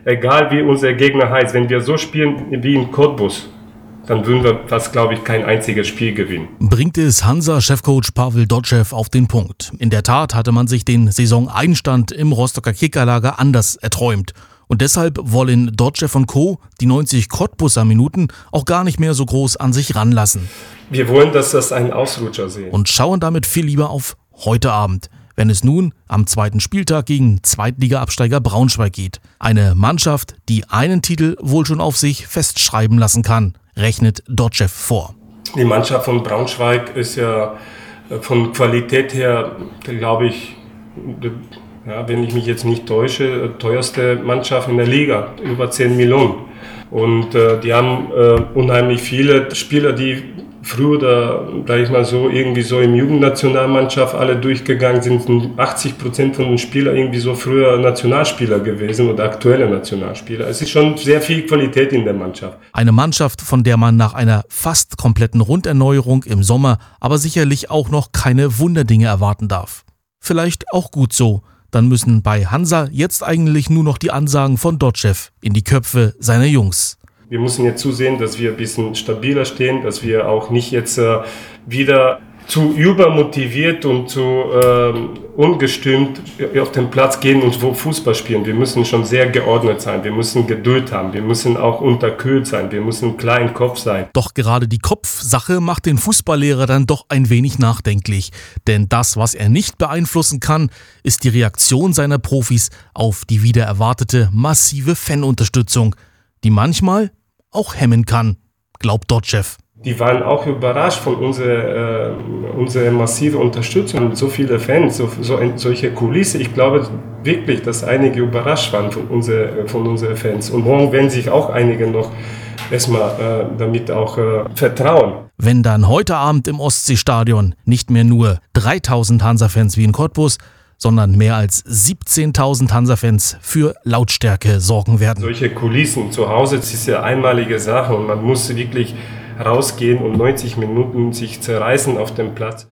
egal wie unser Gegner heißt, wenn wir so spielen wie in Cottbus, dann würden wir fast, glaube ich, kein einziges Spiel gewinnen. Bringt es Hansa-Chefcoach Pavel Dotschew auf den Punkt. In der Tat hatte man sich den Saisoneinstand im Rostocker Kickerlager anders erträumt. Und deshalb wollen Dotschew und Co. die 90 Cottbuser Minuten auch gar nicht mehr so groß an sich ranlassen. Wir wollen, dass das ein Ausrutscher sehen. Und schauen damit viel lieber auf heute Abend, wenn es nun am zweiten Spieltag gegen Zweitliga-Absteiger Braunschweig geht. Eine Mannschaft, die einen Titel wohl schon auf sich festschreiben lassen kann, rechnet Dotschew vor. Die Mannschaft von Braunschweig ist ja von Qualität her, glaube ich, ja, wenn ich mich jetzt nicht täusche, teuerste Mannschaft in der Liga, über 10 Millionen. Und die haben unheimlich viele Spieler, die früher oder, sag ich mal so, irgendwie so im Jugendnationalmannschaft alle durchgegangen sind. 80% von den Spielern irgendwie so früher Nationalspieler gewesen oder aktuelle Nationalspieler. Es ist schon sehr viel Qualität in der Mannschaft. Eine Mannschaft, von der man nach einer fast kompletten Runderneuerung im Sommer aber sicherlich auch noch keine Wunderdinge erwarten darf. Vielleicht auch gut so. Dann müssen bei Hansa jetzt eigentlich nur noch die Ansagen von Dotschew in die Köpfe seiner Jungs. Wir müssen jetzt zusehen, dass wir ein bisschen stabiler stehen, dass wir auch nicht jetzt wieder zu übermotiviert und zu ungestümt auf den Platz gehen und Fußball spielen. Wir müssen schon sehr geordnet sein, wir müssen Geduld haben, wir müssen auch unterkühlt sein, wir müssen klar im Kopf sein. Doch gerade die Kopfsache macht den Fußballlehrer dann doch ein wenig nachdenklich. Denn das, was er nicht beeinflussen kann, ist die Reaktion seiner Profis auf die wieder erwartete massive Fanunterstützung, die manchmal auch hemmen kann, glaubt Dotschew. Die waren auch überrascht von unserer massiven Unterstützung. So viele Fans, solche Kulisse. Ich glaube wirklich, dass einige überrascht waren von unseren Fans. Und morgen werden sich auch einige noch erstmal damit auch vertrauen. Wenn dann heute Abend im Ostseestadion nicht mehr nur 3000 Hansa-Fans wie in Cottbus, sondern mehr als 17.000 Hansa-Fans für Lautstärke sorgen werden. Solche Kulissen zu Hause, das ist ja einmalige Sache und man muss wirklich rausgehen und 90 Minuten sich zerreißen auf dem Platz.